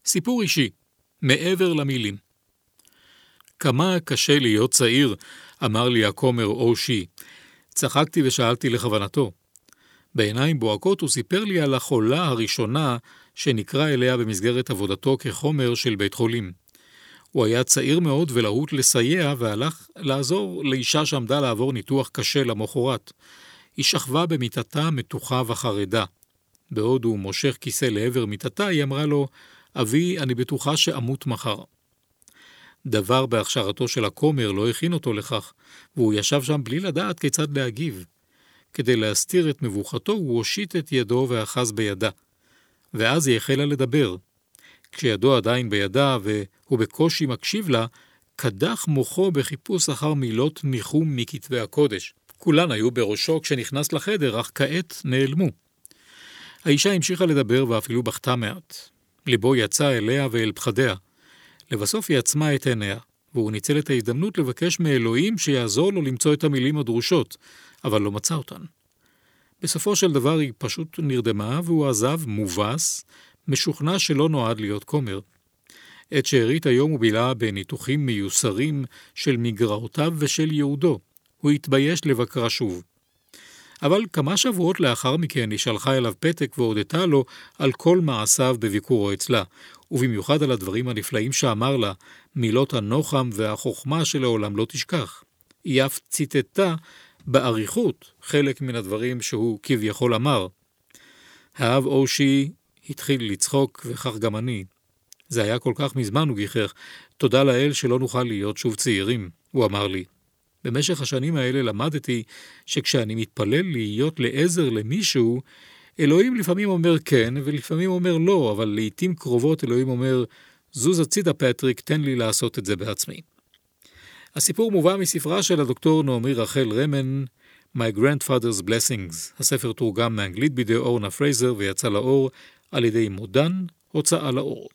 סיפור אישי, מעבר למילים. כמה קשה להיות צעיר, אמר לי הכומר אושי. צחקתי ושאלתי לכוונתו. בעיניים בוהקות הוא סיפר לי על החולה הראשונה שנקרא אליה במסגרת עבודתו כחומר של בית חולים. הוא היה צעיר מאוד ולהוט לסייע והלך לעזור לאישה שעמדה לעבור ניתוח קשה למחרת. היא שכבה במיטתה מתוחה וחרדה. בעוד הוא מושך כיסא לעבר מיטתה, היא אמרה לו, אבי, אני בטוחה שאמות מחר. דבר בהכשרתו של הכומר לא הכין אותו לכך, והוא ישב שם בלי לדעת כיצד להגיב. כדי להסתיר את מבוכתו, הוא הושיט את ידו ואחז בידה. ואז היא החלה לדבר. כשידו עדיין בידה והוא בקושי מקשיב לה, קדח מוחו בחיפוש אחר מילות ניחום מכתבי הקודש. כולן היו בראשו כשנכנס לחדר, אך כעת נעלמו. האישה המשיכה לדבר ואפילו בכתה מעט. ליבו יצא אליה ואל פחדיה. לבסוף היא עצמה את עיניה, והוא ניצל את ההזדמנות לבקש מאלוהים שיעזור לו למצוא את המילים הדרושות, אבל לא מצא אותן. בסופו של דבר היא פשוט נרדמה, והוא עזב מובס, משוכנע שלא נועד להיות כומר. את שארית היום הוא בילה בניתוחים מיוסרים של מגרעותיו ושל יהודו. הוא התבייש לבקרה שוב. אבל כמה שבועות לאחר מכן היא שלחה אליו פתק והודתה לו על כל מעשיו בביקורו אצלה, ובמיוחד על הדברים הנפלאים שאמר לה, מילות הנוחם והחוכמה שלעולם לא תשכח. היא אף ציטטה בעריכות חלק מן הדברים שהוא כביכול אמר. האב אושי התחיל לצחוק וכך גם אני. זה היה כל כך מזמן, הוא גיחך. תודה לאל שלא נוכל להיות שוב צעירים, הוא אמר לי. במשך השנים האלה למדתי שכשאני מתפלל להיות לעזר למישהו, אלוהים לפעמים אומר כן ולפעמים אומר לא, אבל לעתים קרובות אלוהים אומר, זוז הצידה פטריק, תן לי לעשות את זה בעצמי. הסיפור מובא מספרה של הדוקטור נעמי רחל רמן, My Grandfather's Blessings. הספר תורגם מאנגלית בידי אורנה פרייזר ויצא לאור על ידי מודן, הוצאה לאור.